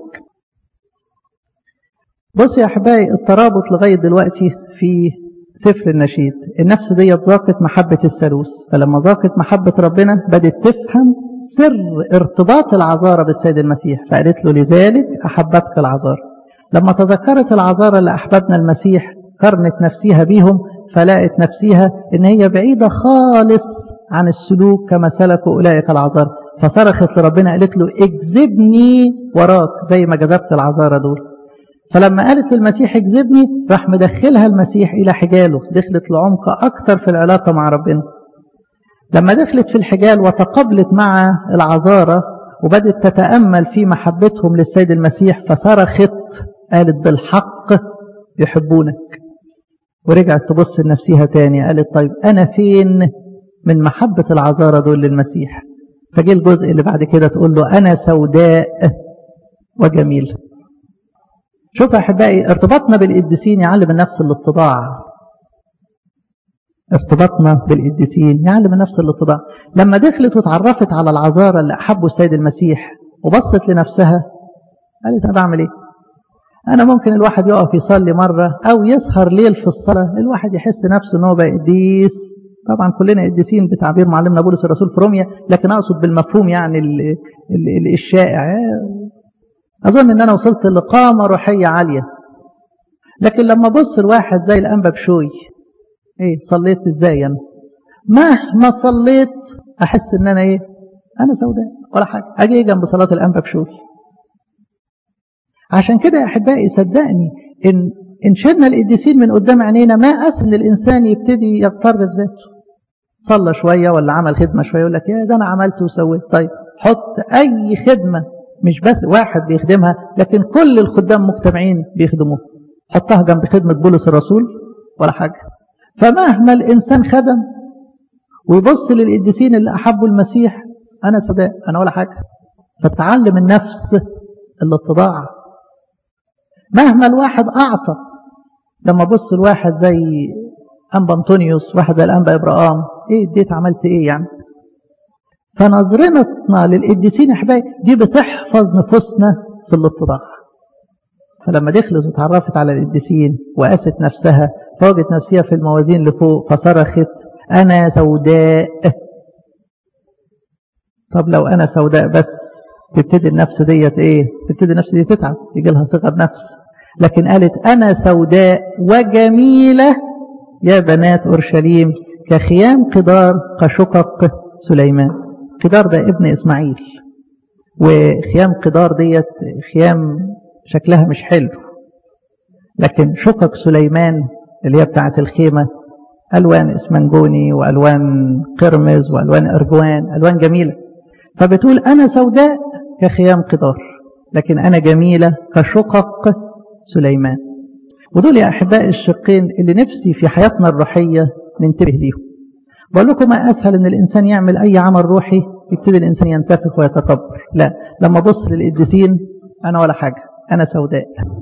بص يا احبائي الترابط لغاية دلوقتي في سفر النشيد، النفس دي ذاقت محبة الثالوث، فلما ذاقت محبة ربنا بدت تفهم سر ارتباط العذارى بالسيد المسيح، فقالت له لذلك أحبتك العذارى. لما تذكرت العذارى اللي أحببنا المسيح قرنت نفسها بيهم، فلاقت نفسها إن هي بعيدة خالص عن السلوك كما سلكوا أولئك العذارى، فصرخت لربنا قالت له اجذبني وراك زي ما جذبت العذارى دول. فلما قالت للمسيح اجذبني راح مدخلها المسيح إلى حجاله، دخلت لعمق أكثر في العلاقة مع ربنا. لما دخلت في الحجال وتقابلت مع العذارى وبدت تتأمل في محبتهم للسيد المسيح فصرخت قالت بالحق يحبونك. ورجعت تبص لنفسها تاني قالت طيب أنا فين من محبة العذارى دول للمسيح؟ فجي الجزء اللي بعد كده تقول له أنا سوداء وجميل. شوف يا أحبائي ارتباطنا بالقديسين يعلم النفس الاتضاع. ارتباطنا بالقديسين يعلم النفس الاتضاع. لما دخلت وتعرفت على العذارى اللي أحبوا السيد المسيح وبصت لنفسها قالت أنا بعمل إيه؟ أنا ممكن الواحد يقف يصلي مرة أو يسهر ليل في الصلاة الواحد يحس نفسه أنه بقى قديس. طبعا كلنا قديسين بتعبير معلمنا بولس الرسول في روميا، لكن أقصد بالمفهوم يعني ال ال ال الشائع. أظن أن أنا وصلت لقامة روحية عالية. لكن لما بص الواحد زي الأنبا بشوي ايه صليت ازاي؟ انا مهما صليت احس ان انا ايه؟ انا سوداء ولا حاجه. اجي جنب صلاه الانبا بشوي. عشان كده يا احبائي صدقني ان ان شلنا القديسين من قدام عينينا ما اسهل ان الانسان يبتدي يغتر بذاته. صلى شويه ولا عمل خدمه شويه يقول لك يا ده انا عملت وسويت. طيب حط اي خدمه مش بس واحد بيخدمها لكن كل الخدام مجتمعين بيخدموها، حطها جنب خدمه بولس الرسول ولا حاجه. فمهما الإنسان خدم ويبص للقديسين اللي أحبوا المسيح أنا سوداء أنا ولا حاجة. فتعلم النفس الاتضاع. مهما الواحد أعطى، لما بص الواحد زي أنبا أنطونيوس واحد زي الأنبا إبراهام إيه اديت عملت إيه يعني؟ فنظرتنا للقديسين أحبائي دي بتحفظ نفوسنا في الاتضاع. فلما دخلت وتعرفت على القديسين وقاست نفسها فوجدت نفسها في الموازين لفوق فصرخت أنا سوداء. طب لو أنا سوداء بس تبتدي النفس ديت إيه؟ تبتدي النفس دي تتعب يجي لها صغر نفس. لكن قالت أنا سوداء وجميلة يا بنات أورشليم كخيام قدار كشقق سليمان. قدار ده ابن إسماعيل، وخيام قدار ديت خيام شكلها مش حلو، لكن شقق سليمان اللي هي بتاعت الخيمة ألوان اسمنجوني وألوان قرمز وألوان أرجوان، ألوان جميلة. فبتقول أنا سوداء كخيام قدار، لكن أنا جميلة كشقق سليمان. ودول يا أحباء الشقين اللي نفسي في حياتنا الروحية ننتبه ليهم. بقول لكم ما أسهل أن الإنسان يعمل أي عمل روحي يبتدي الإنسان ينتفخ ويتكبر. لا، لما أبص للقديسين أنا ولا حاجة، أنا سوداء.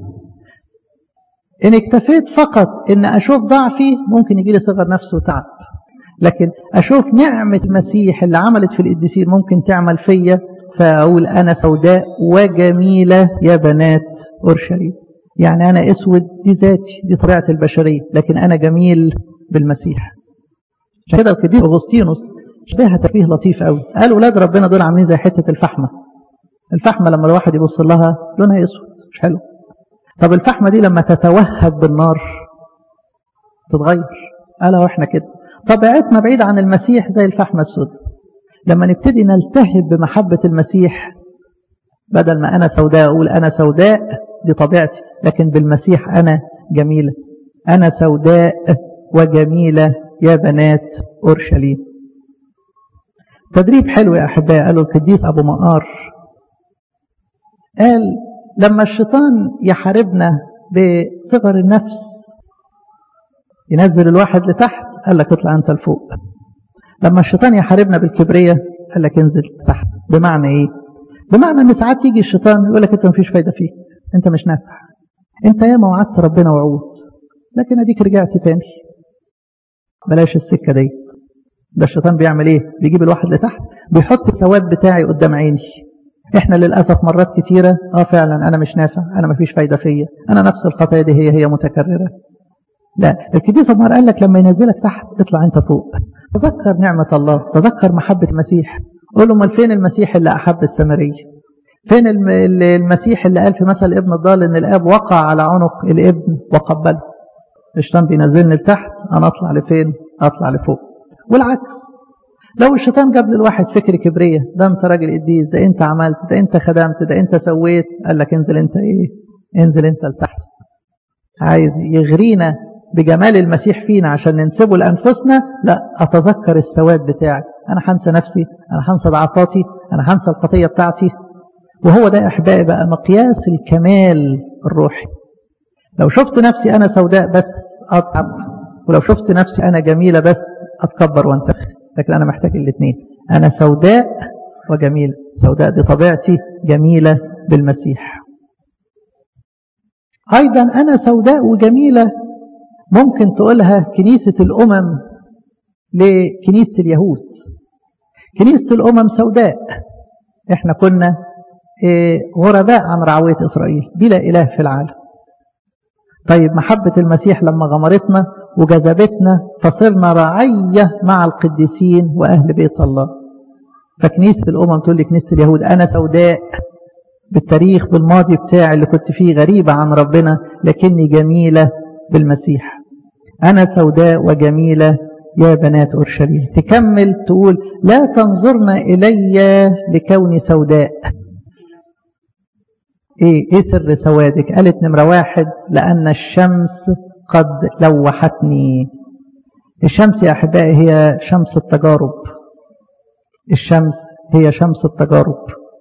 إن اكتفيت فقط إن أشوف ضعفي ممكن يجي لي صغر نفس وتعب، لكن أشوف نعمة المسيح اللي عملت في القديسين ممكن تعمل فيا، فأقول أنا سوداء وجميلة يا بنات أورشليم. يعني أنا أسود دي ذاتي، دي طبيعة البشرية، لكن أنا جميل بالمسيح. عشان كده القديس أغسطينوس شبهها تشبيه لطيف قوي، قال ولاد ربنا دول عاملين زي حتة الفحمة. الفحمة لما الواحد يبص لها لونها أسود مش حلو. طب الفحمة دي لما تتوهب بالنار تتغير. قال اهو احنا كده طبيعتنا بعيدة عن المسيح زي الفحمة السوداء. لما نبتدي نلتهب بمحبة المسيح، بدل ما أنا سوداء أقول أنا سوداء دي طبيعتي، لكن بالمسيح أنا جميلة. أنا سوداء وجميلة يا بنات أورشليم. تدريب حلو يا أحباء قالوا القديس أبو مقار، قال لما الشيطان يحاربنا بصغر النفس ينزل الواحد لتحت، قال لك اطلع أنت لفوق. لما الشيطان يحاربنا بالكبرية قال لك انزل تحت. بمعنى إيه؟ بمعنى أن ساعات يجي الشيطان يقول لك أنت مفيش فايدة فيك، أنت مش نافع، أنت ياما وعدت ربنا وعود، لكن أديك رجعت تاني، بلاش السكة دي. ده الشيطان بيعمل إيه؟ بيجيب الواحد لتحت، بيحط السواد بتاعي قدام عيني. إحنا للأسف مرات كتيرة آه فعلا أنا مش نافع، أنا مفيش فايدة فيا، أنا نفس الخطايا دي هي هي متكررة. لا، القديس أبو مقار قال لك لما ينزلك تحت اطلع أنت فوق. تذكر نعمة الله، تذكر محبة المسيح. قول له امال فين المسيح اللي أحب السامرية؟ فين المسيح اللي قال في مثل ابن الضال إن الآب وقع على عنق الابن وقبله؟ الشيطان بينزلني لتحت، أنا أطلع لفين؟ أطلع لفوق. والعكس، لو الشيطان جاب للواحد فكر كبرية، ده أنت راجل قديس، ده أنت عملت، ده أنت خدمت، ده أنت سويت، قال لك انزل أنت إيه؟ انزل أنت لتحت. عايز يغرينا بجمال المسيح فينا عشان ننسبه لأنفسنا، لا، أتذكر السواد بتاعي، أنا هنسى نفسي، أنا هنسى ضعفاتي، أنا هنسى الخطية بتاعتي. وهو ده أحبائي بقى مقياس الكمال الروحي. لو شفت نفسي أنا سوداء بس أتعب، ولو شفت نفسي أنا جميلة بس أتكبر وانتفخ. لكن أنا محتاج الاثنين، أنا سوداء وجميلة. سوداء دي طبيعتي، جميلة بالمسيح. أيضا أنا سوداء وجميلة ممكن تقولها كنيسة الأمم لكنيسة اليهود. كنيسة الأمم سوداء، إحنا كنا غرباء عن رعوية إسرائيل، بلا إله في العالم. طيب محبة المسيح لما غمرتنا وجذبتنا فصرنا رعية مع القديسين وأهل بيت الله. فكنيسة الأمم تقول لي كنيسة اليهود أنا سوداء بالتاريخ بالماضي بتاعي اللي كنت فيه غريبة عن ربنا، لكني جميلة بالمسيح. أنا سوداء وجميلة يا بنات أورشليم. تكمل تقول لا تنظرن إلي لكوني سوداء. إيه, إيه سر سوادك؟ قالت نمرة واحد لأن الشمس قد لوحتني. الشمس يا أحبائي هي شمس التجارب. الشمس هي شمس التجارب.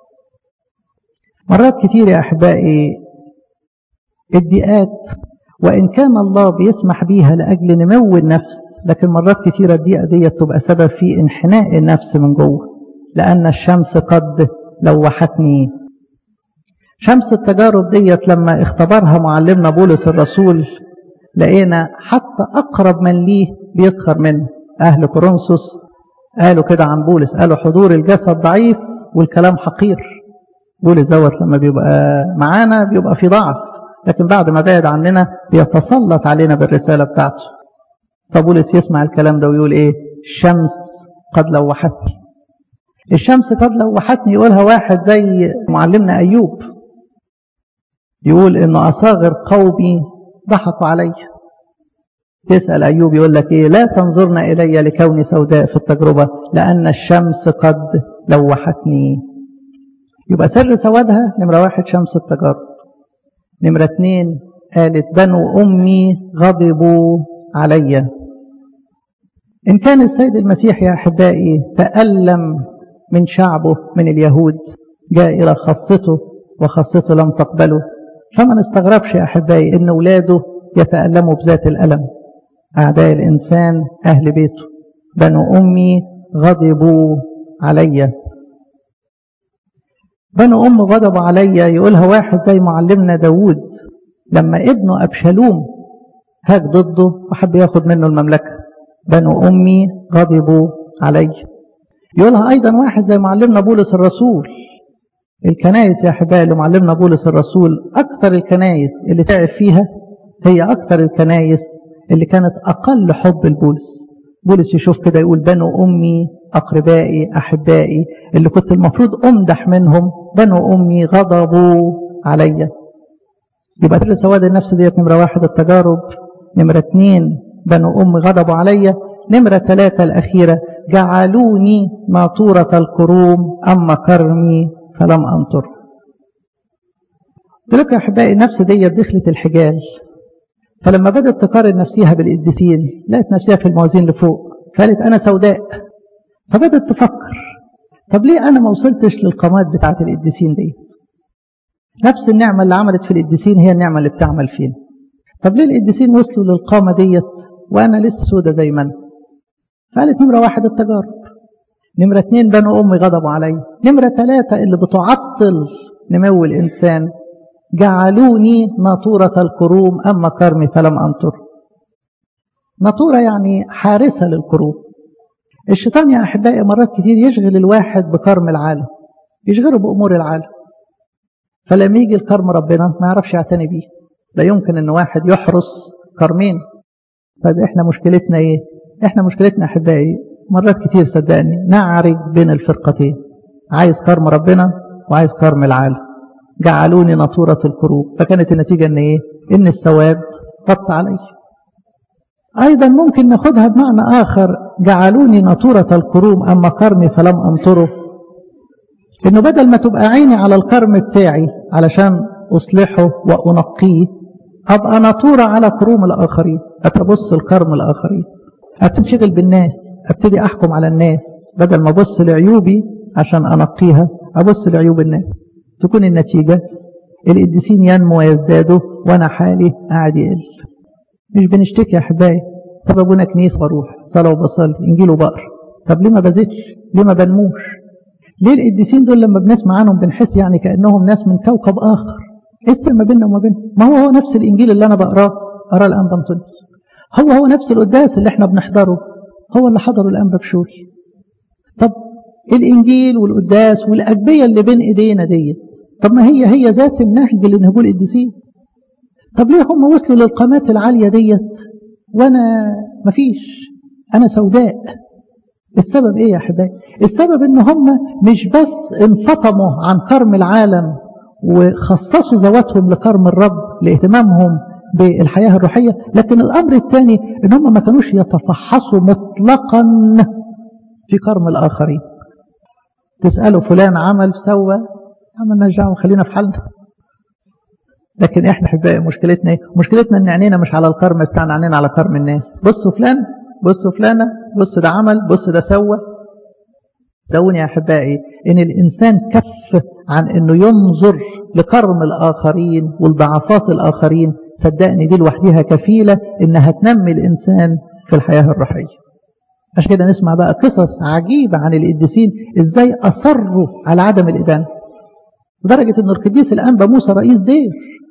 مرات كتير يا أحبائي الضيقات وإن كان الله بيسمح بيها لأجل نمو النفس، لكن مرات كتيرة الضيقة دي تبقى سبب في انحناء النفس من جوه. لأن الشمس قد لوحتني. شمس التجارب ديت لما اختبرها معلمنا بولس الرسول لقينا حتى أقرب من ليه بيسخر منه. أهل كورنثوس قالوا كده عن بولس، قالوا حضور الجسد ضعيف والكلام حقير. بولس دوت لما بيبقى معانا بيبقى في ضعف، لكن بعد ما بعد عننا بيتسلط علينا بالرسالة بتاعته. فبولس يسمع الكلام ده ويقول ايه؟ الشمس قد لوحتني. الشمس قد لوحتني يقولها واحد زي معلمنا أيوب، يقول إن أصاغر قومي ضحكوا علي. تسأل أيوب يقول لك إيه؟ لا تنظرن إلي لكوني سوداء في التجربة لأن الشمس قد لوحتني. يبقى سر سوادها نمرة واحد شمس التجارب. نمرة اتنين قالت بنو أمي غضبوا علي. إن كان السيد المسيح يا أحبائي تألم من شعبه من اليهود، جاء إلى خاصته وخاصته لم تقبله، فما نستغربش يا أحبائي إن أولاده يتألموا بذات الألم. أعداء الإنسان أهل بيته، بنو أمي غضبوا علي. بنو أم غضبوا علي يقولها واحد زي معلمنا داود لما ابنه أبشالوم هاج ضده وحب ياخد منه المملكة، بنو أمي غضبوا علي. يقولها أيضا واحد زي معلمنا بولس الرسول. الكنائس يا أحبائي اللي معلمنا بولس الرسول أكثر الكنائس اللي تعب فيها هي أكثر الكنائس اللي كانت أقل حب لبولس. بولس يشوف كده يقول بنو أمي أقربائي أحبائي اللي كنت المفروض أمدح منهم، بنو أمي غضبوا علي. يبقى تلك سواد النفس ديت نمرة واحد التجارب، نمرة اتنين بنو أمي غضبوا علي، نمرة ثلاثة الأخيرة جعلوني ناطورة الكروم أما كرمي فلم أنطر. تلك يا أحبائي النفس ديت دخلت الحجال، فلما بدأت تقارن نفسها بالقديسين لقت نفسها في الموازين لفوق، فقالت أنا سوداء. فبدأت تفكر طب ليه أنا ما وصلتش للقامات بتاعت القديسين دي؟ نفس النعمة اللي عملت في القديسين هي النعمة اللي بتعمل فينا. طب ليه القديسين وصلوا للقامة ديت وأنا لسه سودة زي ما أنا؟ فقالت نمرة واحد التجارب، نمرة اتنين بنو أمي غضبوا علي، نمرة ثلاثة اللي بتعطل نمو الإنسان جعلوني ناطورة الكروم أما كرمي فلم أنطر. ناطورة يعني حارسة للكروم. الشيطان يا أحبائي مرات كتير يشغل الواحد بكرم العالم، يشغله بأمور العالم، فلما يجي الكرم ربنا ما يعرفش يعتني بيه. لا يمكن أن واحد يحرس كرمين. طيب إحنا مشكلتنا إيه؟ إحنا مشكلتنا أحبائي مرات كتير صدقني نعرج بين الفرقتين، عايز كرم ربنا وعايز كرم العالم. جعلوني ناطورة الكروب، فكانت النتيجة ان ايه؟ ان السواد غطى علي. ايضا ممكن ناخدها بمعنى اخر جعلوني ناطورة الكروم اما كرمي فلم انطره، انه بدل ما تبقى عيني على الكرم بتاعي علشان اصلحه وانقيه، ابقى ناطورة على كروم الاخرين، اتبص الكرم الاخرين، ابتدي بالناس، ابتدي احكم على الناس بدل ما ابص لعيوبي عشان انقيها، ابص لعيوب الناس. تكون النتيجة القديسين ينمو ويزدادوا وأنا حالي قاعد يقل. مش بنشتكي يا أحبائي طب أبونا كنيس بروح صلاة وبصلي إنجيل وبقر، طب ليه ما بزيدش؟ ليه ما بنموش؟ ليه القديسين دول لما بنسمع عنهم بنحس يعني كأنهم ناس من كوكب آخر؟ إيه ما بيننا وما بينهم؟ ما هو هو نفس الإنجيل اللي أنا بقراه أراه الأنبا أنطونيوس، هو هو نفس القداس اللي احنا بنحضره هو اللي حضره الأنبا بشوي. طب الإنجيل والقداس والأجبية اللي بين إيدينا ديت، طب ما هي هي ذات النهج اللي نهجوا القديسين. طب ليه هم وصلوا للقامات العالية ديت وأنا مفيش؟ أنا سوداء. السبب إيه يا أحبائي؟ السبب إن هم مش بس انفطموا عن كرم العالم وخصصوا ذواتهم لكرم الرب لاهتمامهم بالحياة الروحية، لكن الأمر الثاني إن هم ما كانوش يتفحصوا مطلقا في كرم الآخرين. تسألوا فلان عمل سوى، عمل نرجع وخلينا في حالنا. لكن احنا احبائي مشكلتنا ايه؟ مشكلتنا ان عينينا مش على الكرم بتاعنا، عينينا على كرم الناس. بصوا فلان، بصوا فلانة، بص ده عمل، بص ده سوى. سووني يا احبائي ان الانسان كف عن انه ينظر لكرم الاخرين والضعفات الاخرين، صدقني دي لوحدها كفيلة انها تنمي الانسان في الحياة الروحية. عشان كده نسمع بقى قصص عجيبة عن القديسين ازاي اصروا على عدم الادانة، لدرجة ان القديس الانبا موسى رئيس دير،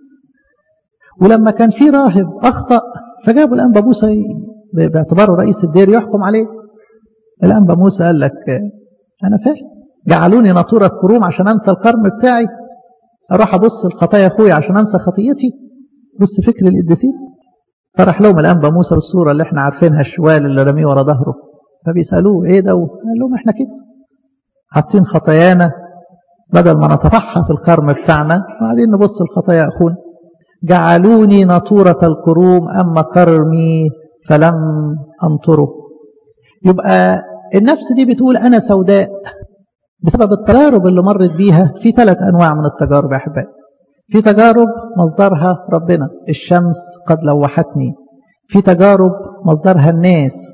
ولما كان في راهب اخطأ فجابوا الانبا موسى باعتباره رئيس الدير يحكم عليه. الانبا موسى قال لك انا فاهم، جعلوني ناطورة كروم عشان انسى الكرم بتاعي، اروح ابص الخطايا اخويا عشان انسى خطيتي. بص فكر القديسين. فرح لهم الانبا موسى بالصورة اللي احنا عارفينها، الشوال اللي رميه ورا ظهره، فبيسألوه ايه ده؟ قال لهم احنا كده حاطين خطايانا بدل ما نتفحص الكرم بتاعنا وبعدين نبص الخطايا اخونا. جعلوني ناطورة الكروم اما كرمي فلم انطره. يبقى النفس دي بتقول انا سوداء بسبب التجارب اللي مرت بيها. في ثلاث انواع من التجارب يا احبائي. في تجارب مصدرها ربنا، الشمس قد لوحتني. في تجارب مصدرها الناس،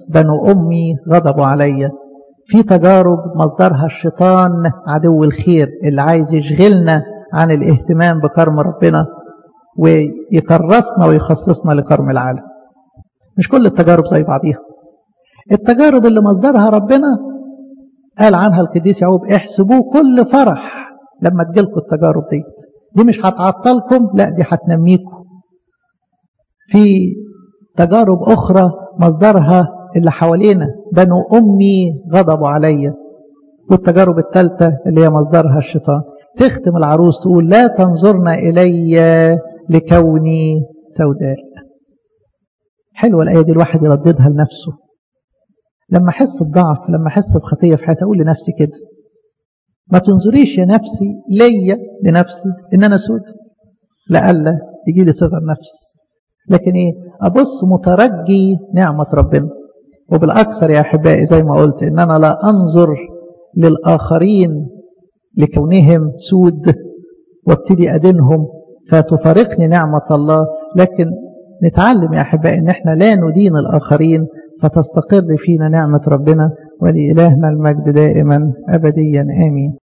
بنو أمي غضبوا عليا. في تجارب مصدرها الشيطان عدو الخير اللي عايز يشغلنا عن الاهتمام بكرم ربنا ويكرسنا ويخصصنا لكرم العالم. مش كل التجارب زي بعضيها. التجارب اللي مصدرها ربنا قال عنها القديس يعقوب احسبوه كل فرح لما تجيلكم التجارب دي دي مش هتعطلكم، لا دي هتنميكم. في تجارب أخرى مصدرها اللي حوالينا بنو أمي غضبوا عليا. والتجارب الثالثة اللي هي مصدرها الشيطان. تختم العروس تقول لا تنظرنا إلي لكوني سوداء. حلوة الآية دي الواحد يرددها لنفسه. لما أحس بضعف، لما أحس بخطية في حياتي أقول لنفسي كده ما تنظريش يا نفسي ليا لنفسي إن أنا سود، لألا يجي لي صغر نفس، لكن إيه أبص مترجي نعمة ربنا. وبالأكثر يا أحبائي زي ما قلت إن أنا لا أنظر للآخرين لكونهم سود وابتدي أدينهم فتفارقني نعمة الله، لكن نتعلم يا أحبائي إن إحنا لا ندين الآخرين فتستقر فينا نعمة ربنا. ولإلهنا المجد دائما أبديا آمين.